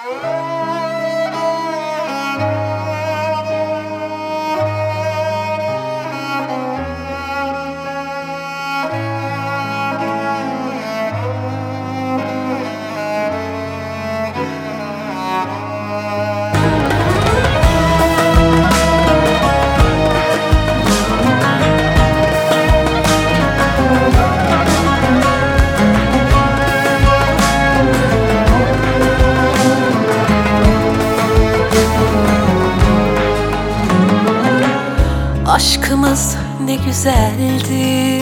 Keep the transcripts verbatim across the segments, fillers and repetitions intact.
Aşkımız ne güzeldi,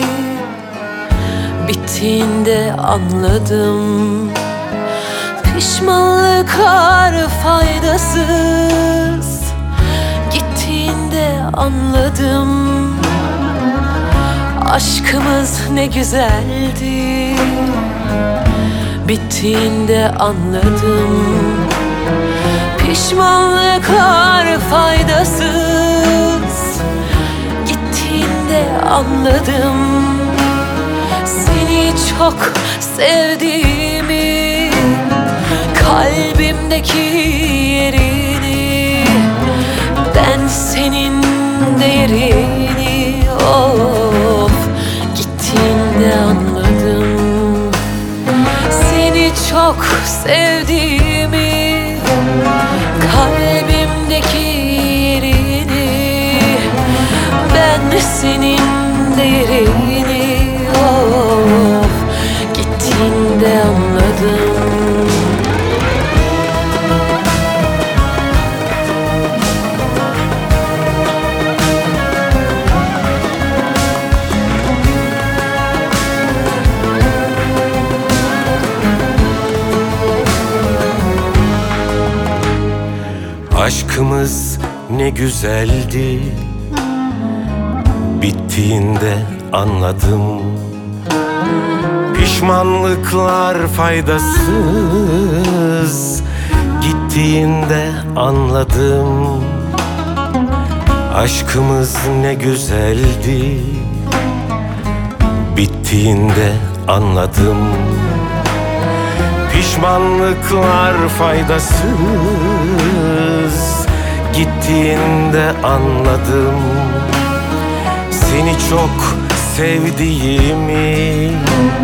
bittiğinde anladım. Pişmanlıklar faydasız, gittiğinde anladım. Aşkımız ne güzeldi, bittiğinde anladım. Pişmanlıklar faydasız, gittiğinde anladım. Seni çok sevdiğimi, kalbimdeki yerini, ben senin değerini, of, gittiğinde anladım. Seni çok sevdiğimi, kalbimdeki yerini, ben senin değerini, of, gittiğinde anladım. Aşkımız ne güzeldi, bittiğinde anladım. Pişmanlıklar faydasız, gittiğinde anladım. Aşkımız ne güzeldi, bittiğinde anladım. Pişmanlıklar faydasız, gittiğinde anladım. Seni çok sevdiğimi,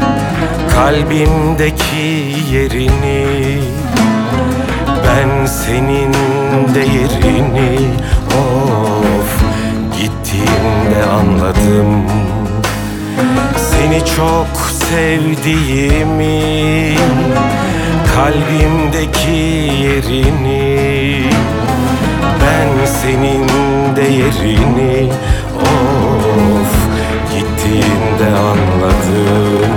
kalbimdeki yerini, ben senin değerini, of, gittiğinde anladım. Seni çok sevdiğimi, kalbimdeki yerini, ben senin değerini, of, gittiğinde anladım.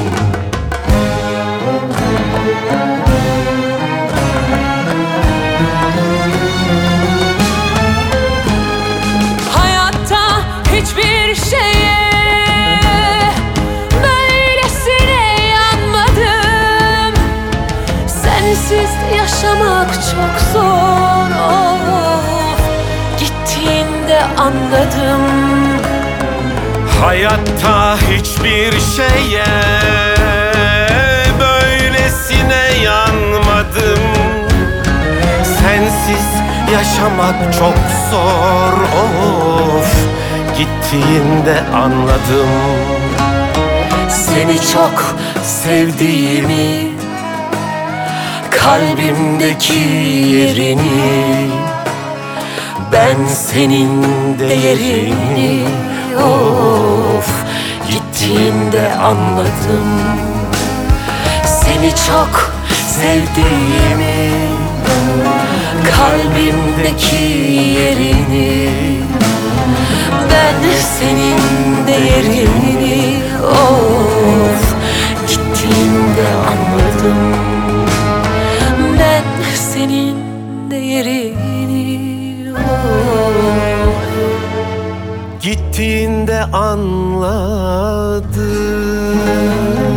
Hayatta hiçbir şeye böylesine yanmadım. Sensiz yaşamak çok zor, of, gittiğinde anladım. Hayatta hiçbir şeye böylesine yanmadım. Sensiz yaşamak çok zor, of, gittiğinde anladım. Seni çok sevdiğimi, kalbimdeki yerini, ben senin değerini, of, gittiğinde anladım. Seni çok sevdiğimi, kalbimdeki yerini, ben senin değerini, of, gittiğinde anladım. Ben senin değerini, of, gittiğinde anladım.